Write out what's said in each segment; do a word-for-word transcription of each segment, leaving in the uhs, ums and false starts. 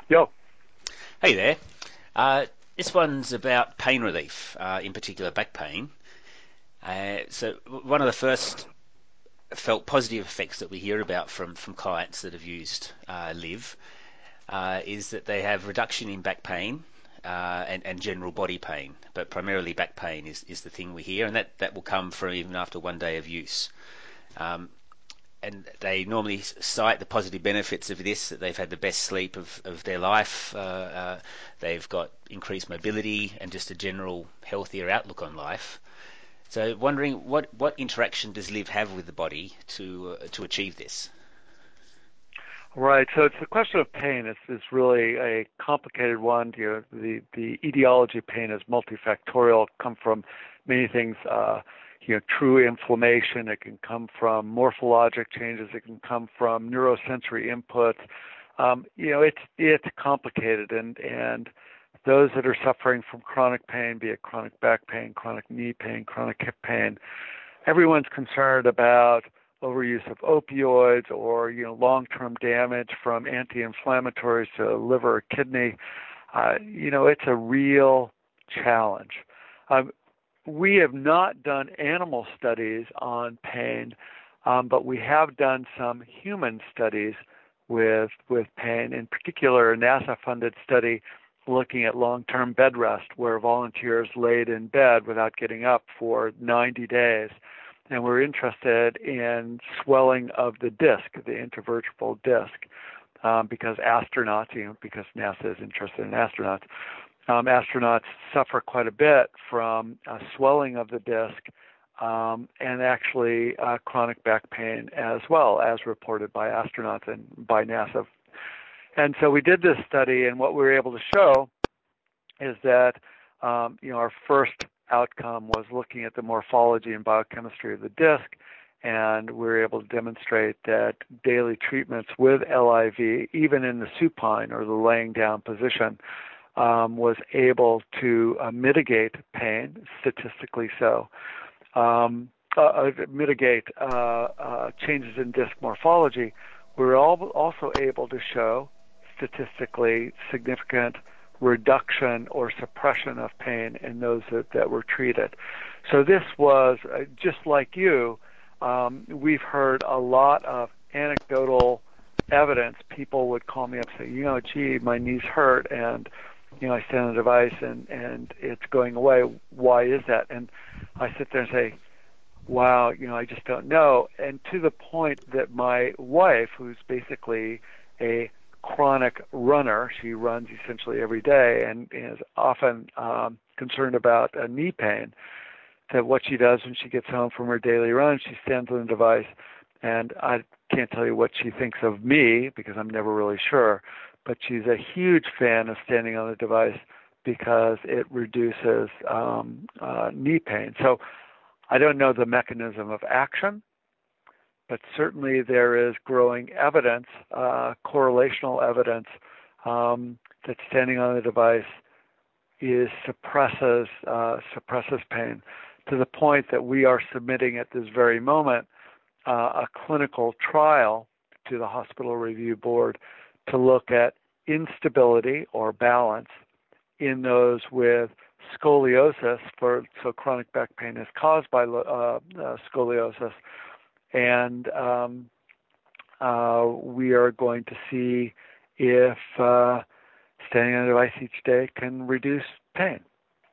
Yo. Hey there. Uh, this one's about pain relief, uh, in particular back pain. Uh, so one of the first felt positive effects that we hear about from, from clients that have used uh, Live uh, is that they have reduction in back pain uh, and, and general body pain, but primarily back pain is, is the thing we hear, and that, that will come from even after one day of use. Um, and they normally cite the positive benefits of this, that they've had the best sleep of, of their life, uh, uh, they've got increased mobility and just a general healthier outlook on life. So wondering what, what interaction does Live have with the body to uh, to achieve this? Right. So it's the question of pain. It's, it's really a complicated one. You know, the the etiology of pain is multifactorial. It come from many things. Uh, you know, true inflammation. It can come from morphologic changes. It can come from neurosensory inputs. Um, you know, it's it's complicated, and and those that are suffering from chronic pain, be it chronic back pain, chronic knee pain, chronic hip pain, everyone's concerned about overuse of opioids or, you know, long-term damage from anti-inflammatories to liver or kidney. Uh, you know, it's a real challenge. Um, we have not done animal studies on pain, um, but we have done some human studies with with pain. In particular, a NASA-funded study looking at long-term bed rest, where volunteers laid in bed without getting up for ninety days. And we're interested in swelling of the disc, the intervertebral disc, um, because astronauts, you know, because NASA is interested in astronauts, um, astronauts suffer quite a bit from uh, swelling of the disc um, and actually uh, chronic back pain as well, as reported by astronauts and by NASA. And so we did this study, and what we were able to show is that, um, you know, our first outcome was looking at the morphology and biochemistry of the disc, and we were able to demonstrate that daily treatments with L I V, even in the supine or the laying down position, um, was able to uh, mitigate pain, statistically so, um, uh, mitigate uh, uh, changes in disc morphology. We were also able to show statistically significant reduction or suppression of pain in those that, that were treated. So this was, uh, just like you, um, we've heard a lot of anecdotal evidence. People would call me up and say, you know, gee, my knees hurt, and, you know, I stand on a device and, and it's going away. Why is that? And I sit there and say, wow, you know, I just don't know. And to the point that my wife, who's basically a chronic runner, she runs essentially every day and is often um, concerned about uh, knee pain, that what she does when she gets home from her daily run, she stands on the device, and I can't tell you what she thinks of me because I'm never really sure, but she's a huge fan of standing on the device because it reduces um, uh, knee pain. So I don't know the mechanism of action, but certainly there is growing evidence, uh, correlational evidence, um, that standing on the device is suppresses uh, suppresses pain, to the point that we are submitting at this very moment uh, a clinical trial to the Hospital Review Board to look at instability or balance in those with scoliosis. For so chronic back pain is caused by uh, uh, scoliosis. And um, uh, we are going to see if uh, standing on a device each day can reduce pain.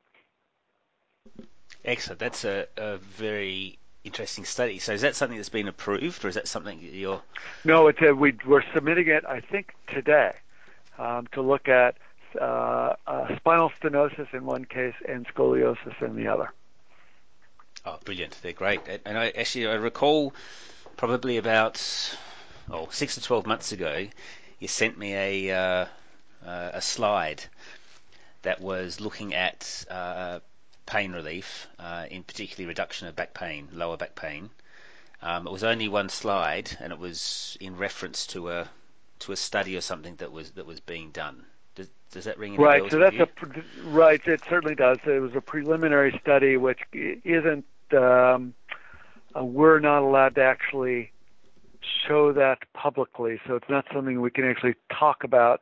Excellent. That's a, a very interesting study. So is that something that's been approved, or is that something that you're... No, it's a, we, we're submitting it, I think, today um, to look at uh, uh, spinal stenosis in one case and scoliosis in the other. Oh, brilliant. They're great. And I actually, I recall probably about oh, six to twelve months ago, you sent me a uh, uh, a slide that was looking at uh, pain relief, uh, in particularly reduction of back pain, lower back pain. Um, it was only one slide, and it was in reference to a to a study or something that was that was being done. Does, does that ring any Right, bells so with that's you? a right. It certainly does. It was a preliminary study, which isn't. Um, uh, we're not allowed to actually show that publicly, so it's not something we can actually talk about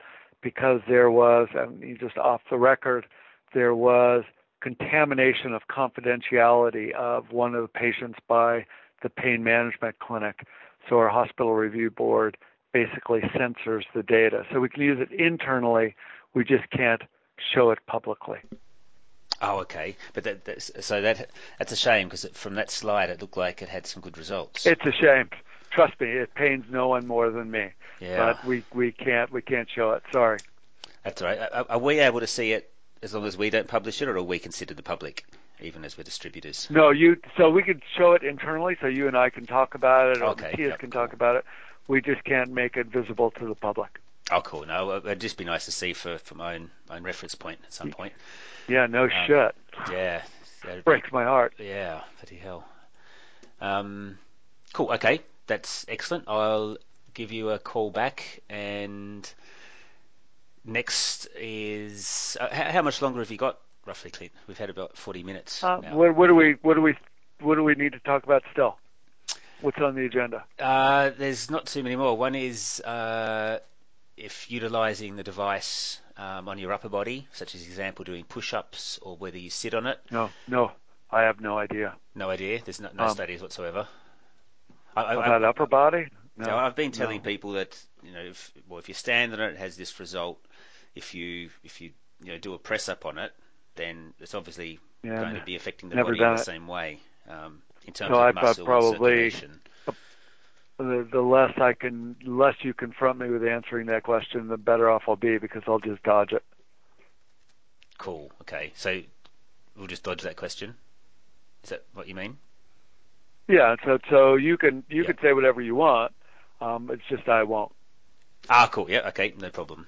because there was, and just off the record, there was contamination of confidentiality of one of the patients by the pain management clinic. So our hospital review board basically censors the data. So we can use it internally, we just can't show it publicly. Oh, okay. But that, that's, so that that's a shame, because from that slide it looked like it had some good results. It's a shame. Trust me, it pains no one more than me. Yeah. But we, we can't we can't show it. Sorry. That's all right. Are, are we able to see it as long as we don't publish it, or are we considered the public, even as we're distributors? No, you. So we could show it internally, so you and I can talk about it, or Okay, Matthias yep, can cool. talk about it. We just can't make it visible to the public. Oh, cool. No, it'd just be nice to see for, for my own, my own reference point at some point. Yeah, no Um, shit. Yeah. that'd be- Breaks my heart. Yeah, bloody hell. Um, cool, okay. That's excellent. I'll give you a call back, and next is... Uh, how, how much longer have you got, roughly, Clint? We've had about forty minutes Uh, now. what, what do we what do we what do we need to talk about still? What's on the agenda? Uh, there's not too many more. One is uh, if utilizing the device um, on your upper body, such as example doing push-ups, or whether you sit on it. No, no, I have no idea. No idea. There's no, no Um, studies whatsoever. I, I, About I, upper body? No, So I've been telling no. people that, you know, if, well, if you stand on it, it has this result. If you if you you know do a press up on it, then it's obviously Yeah, going to be affecting the never body in done the it. same way um, in terms So of I've, I've muscle and probably circulation. the, the less I can, the less you confront me with answering that question, the better off I'll be, because I'll just dodge it. Cool. Okay. So we'll just dodge that question. Is that what you mean? Yeah. So so you can you Yeah. can say whatever you want. Um, it's just I won't. Ah, cool. Yeah. Okay. No problem.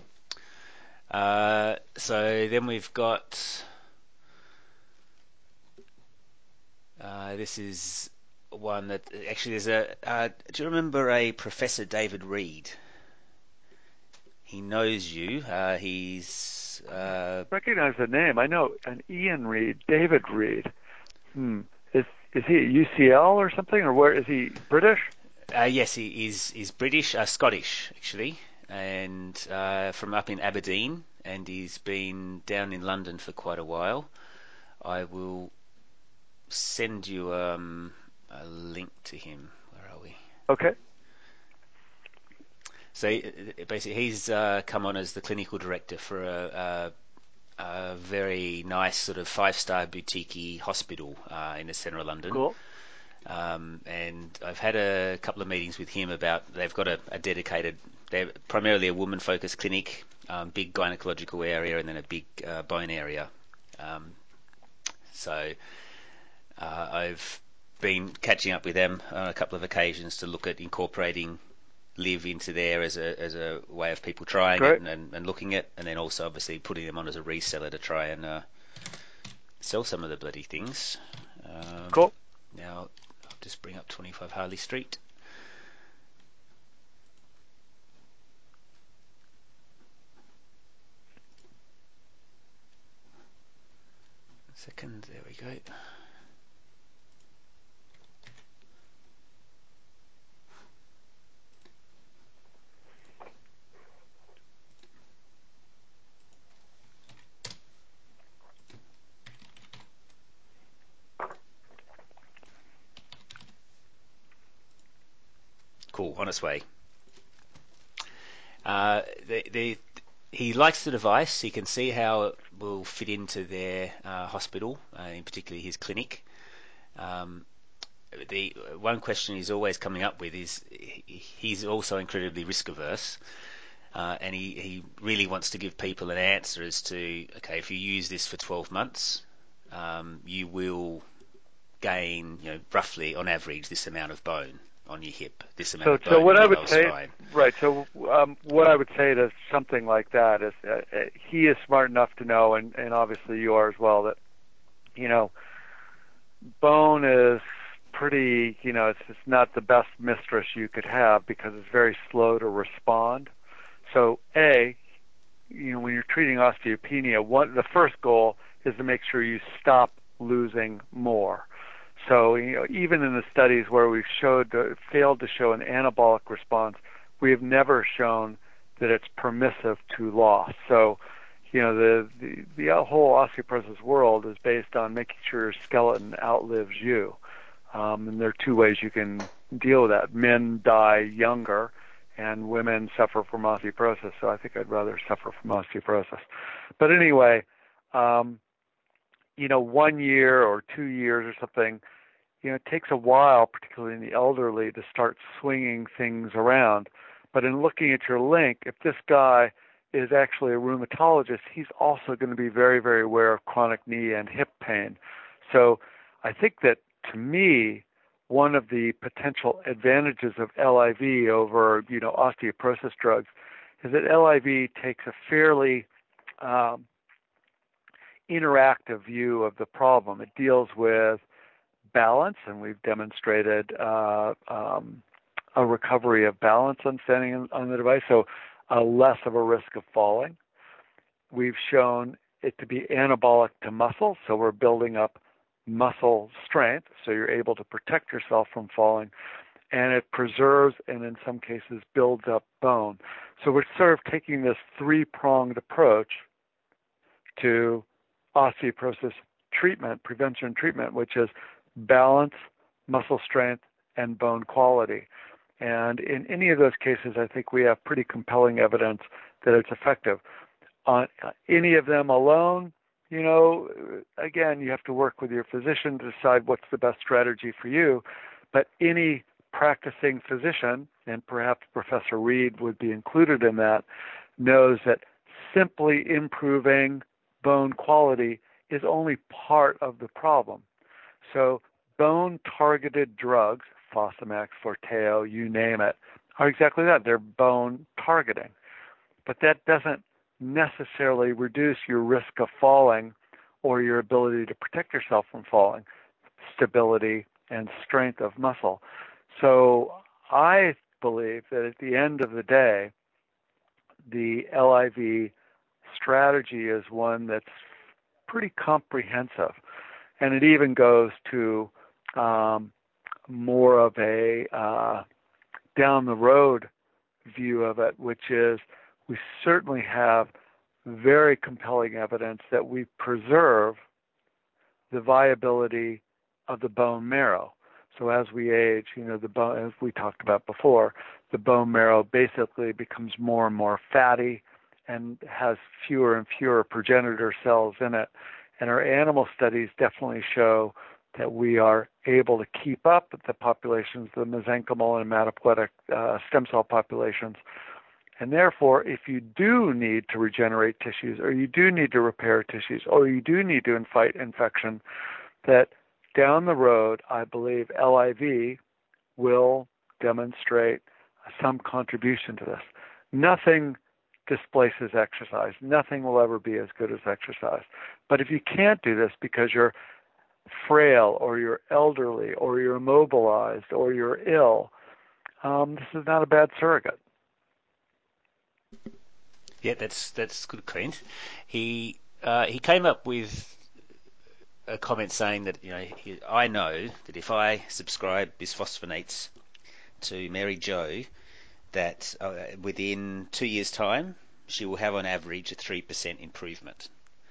Uh, so then we've got. Uh, this is one that actually there's a. Uh, do you remember a Professor David Reed? He knows you. Uh, he's. Uh, Recognize the name. I know an Ian Reed, David Reed. Hmm. Is is he at U C L or something, or where is he? British? uh, yes, he is. He's British, uh, Scottish actually, and uh, from up in Aberdeen, and he's been down in London for quite a while. I will send you um, a link to him. Where are we? Okay. So uh, basically, he's uh, come on as the clinical director for a, a, a very nice sort of five-star boutique hospital uh, in the centre of London. Cool. Um, and I've had a couple of meetings with him about they've got a, a dedicated, they're primarily a woman-focused clinic, um, big gynecological area, and then a big uh, bone area. Um, so uh, I've been catching up with them on a couple of occasions to look at incorporating Live into there as a as a way of people trying Great. it and, and, and looking at, and then also obviously putting them on as a reseller to try and uh, sell some of the bloody things. Um, Cool. Now I'll just bring up twenty-five Harley Street. Second, there we go. Cool, on its way. Uh, the, the, he likes the device. He can see how it will fit into their uh, hospital, uh, in particular his clinic. Um, the one question he's always coming up with is he, he's also incredibly risk averse, uh, and he, he really wants to give people an answer as to, okay, if you use this for twelve months, um, you will gain, you know, roughly on average this amount of bone on your hip, this amount So, of bone so what in I your would lower say, spine. right? So, um, what I would say to something like that is, uh, uh, he is smart enough to know, and, and obviously you are as well, that you know, bone is pretty, you know, it's it's not the best mistress you could have because it's very slow to respond. So, a, you know, when you're treating osteopenia, one the first goal is to make sure you stop losing more. So, you know, even in the studies where we've showed uh, failed to show an anabolic response, we have never shown that it's permissive to loss. So, you know, the, the, the whole osteoporosis world is based on making sure your skeleton outlives you. Um, and there are two ways you can deal with that. Men die younger, and women suffer from osteoporosis. So I think I'd rather suffer from osteoporosis. But anyway, um, you know, one year or two years or something, you know, it takes a while, particularly in the elderly, to start swinging things around. But in looking at your link, if this guy is actually a rheumatologist, he's also going to be very, very aware of chronic knee and hip pain. So I think that, to me, one of the potential advantages of L I V over, you know, osteoporosis drugs is that L I V takes a fairly um, interactive view of the problem. It deals with balance, and we've demonstrated uh, um, a recovery of balance on standing on the device, so uh, less of a risk of falling. We've shown it to be anabolic to muscle, so we're building up muscle strength, so you're able to protect yourself from falling, and it preserves and in some cases builds up bone. So we're sort of taking this three-pronged approach to osteoporosis treatment, prevention and treatment, which is balance, muscle strength, and bone quality. And in any of those cases, I think we have pretty compelling evidence that it's effective. On any of them alone, you know, again, you have to work with your physician to decide what's the best strategy for you. But any practicing physician, and perhaps Professor Reed would be included in that, knows that simply improving bone quality is only part of the problem. So bone-targeted drugs, Fosamax, Forteo, you name it, are exactly that. They're bone targeting. But that doesn't necessarily reduce your risk of falling or your ability to protect yourself from falling, stability and strength of muscle. So I believe that at the end of the day, the L I V strategy is one that's pretty comprehensive. And it even goes to um, more of a uh, down the road view of it, which is we certainly have very compelling evidence that we preserve the viability of the bone marrow. So as we age, you know, the bone, as we talked about before, the bone marrow basically becomes more and more fatty and has fewer and fewer progenitor cells in it. And our animal studies definitely show that we are able to keep up with the populations, the mesenchymal and hematopoietic uh, stem cell populations. And therefore, if you do need to regenerate tissues, or you do need to repair tissues, or you do need to fight infection, that down the road, I believe L I V will demonstrate some contribution to this. Nothing displaces exercise. Nothing will ever be as good as exercise. But if you can't do this because you're frail or you're elderly or you're immobilized or you're ill, um, this is not a bad surrogate. Yeah, that's that's good, Clint. He uh, he came up with a comment saying that, you know, he, I know that if I subscribe bisphosphonates to Mary Jo, that uh, within two years' time she will have on average a three percent improvement.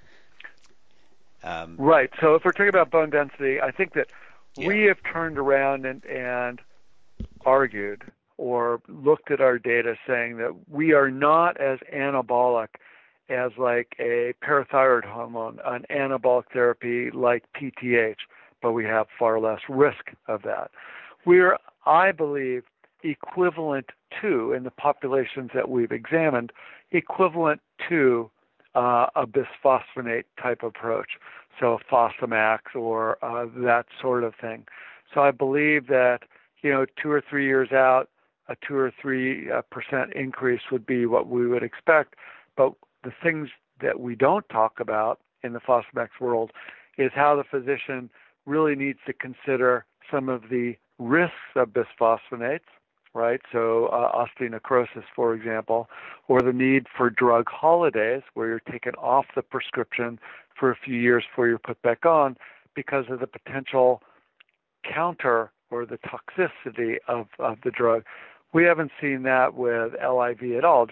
Um, right. So if we're talking about bone density, I think that yeah. we have turned around and, and argued or looked at our data saying that we are not as anabolic as like a parathyroid hormone, an anabolic therapy like P T H, but we have far less risk of that. We're, I believe, equivalent to, in the populations that we've examined, equivalent to uh, a bisphosphonate type approach, so Fosamax or uh, that sort of thing. So I believe that, you know, two or three years out, a two or three uh, percent increase would be what we would expect. But the things that we don't talk about in the Fosamax world is how the physician really needs to consider some of the risks of bisphosphonates, right? So uh, osteonecrosis, for example, or the need for drug holidays where you're taken off the prescription for a few years before you're put back on because of the potential counter or the toxicity of, of the drug. We haven't seen that with L I V at all, just like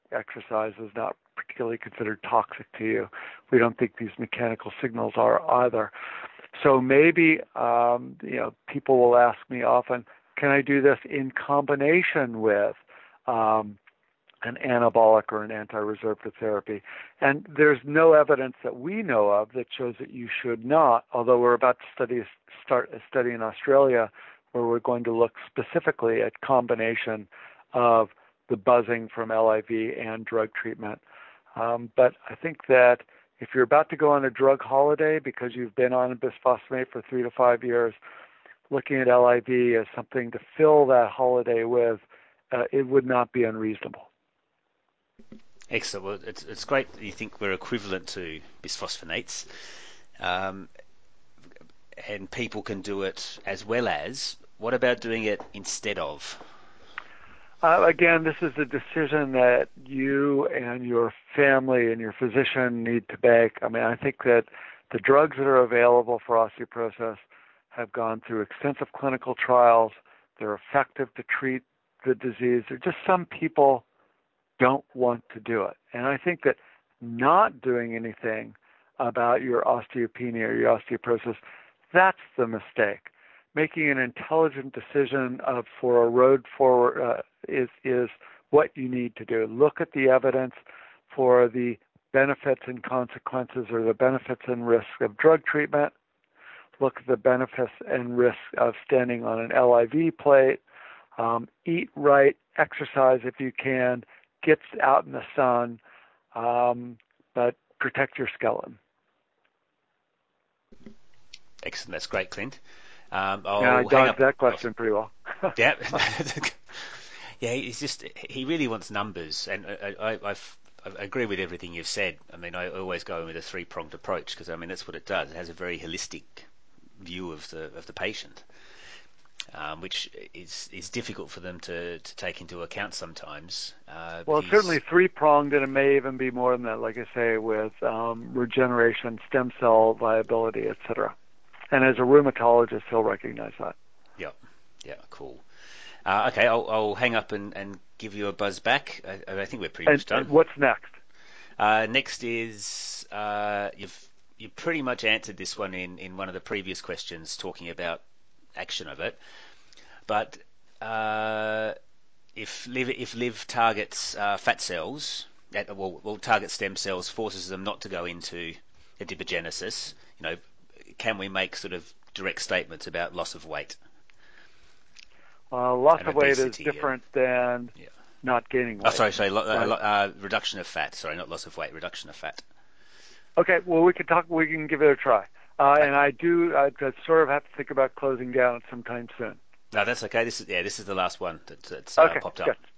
exercise is not particularly considered toxic to you. We don't think these mechanical signals are either. So maybe, um, you know, people will ask me often, can I do this in combination with um, an anabolic or an anti-resorptive therapy? And there's no evidence that we know of that shows that you should not, although we're about to study, start a study in Australia where we're going to look specifically at combination of the buzzing from L I V and drug treatment. Um, but I think that if you're about to go on a drug holiday because you've been on bisphosphonate for three to five years, looking at L I V as something to fill that holiday with, uh, it would not be unreasonable. Excellent. Well, it's, it's great that you think we're equivalent to bisphosphonates, um, and people can do it as well as. What about doing it instead of? Uh, again, this is a decision that you and your family and your physician need to make. I mean, I think that the drugs that are available for osteoporosis have gone through extensive clinical trials. They're effective to treat the disease. There are just some people don't want to do it. And I think that not doing anything about your osteopenia or your osteoporosis, that's the mistake. Making an intelligent decision of, for a road forward uh, is is what you need to do. Look at the evidence for the benefits and consequences, or the benefits and risks of drug treatment. Look at the benefits and risks of standing on an L I V plate. Um, eat right, exercise if you can, get out in the sun, um, but protect your skeleton. Excellent. That's great, Clint. Um, I'll yeah, I hang dodged up. that question pretty well. Yeah. Yeah, he's just, he really wants numbers, and I, I, I've, I agree with everything you've said. I mean, I always go in with a three-pronged approach because, I mean, that's what it does. It has a very holistic view of the of the patient, um, which is is difficult for them to, to take into account sometimes. Uh, Well, but it's he's, certainly three-pronged, and it may even be more than that, like I say, with um, regeneration, stem cell viability, et cetera. And as a rheumatologist, he'll recognize that. Yeah, yeah, cool. Uh, okay, I'll, I'll hang up and, and give you a buzz back. I, I think we're pretty And, much done. and what's next? Uh, next is uh, you've you pretty much answered this one in, in one of the previous questions, talking about action of it. But uh, if live if live targets uh, fat cells, at, well, well, target stem cells, forces them not to go into adipogenesis. You know, can we make sort of direct statements about loss of weight? Uh, loss And of weight is obesity, different and, than yeah. not gaining Oh, weight. sorry, sorry, lo- uh, Right? lo- uh, reduction of fat. Sorry, not loss of weight, reduction of fat. Okay, well, we can talk. We can give it a try. Uh, Okay. and I do I, I sort of have to think about closing down sometime soon. No, that's okay. This is yeah, this is the last one that, that's uh, Okay, popped up. good.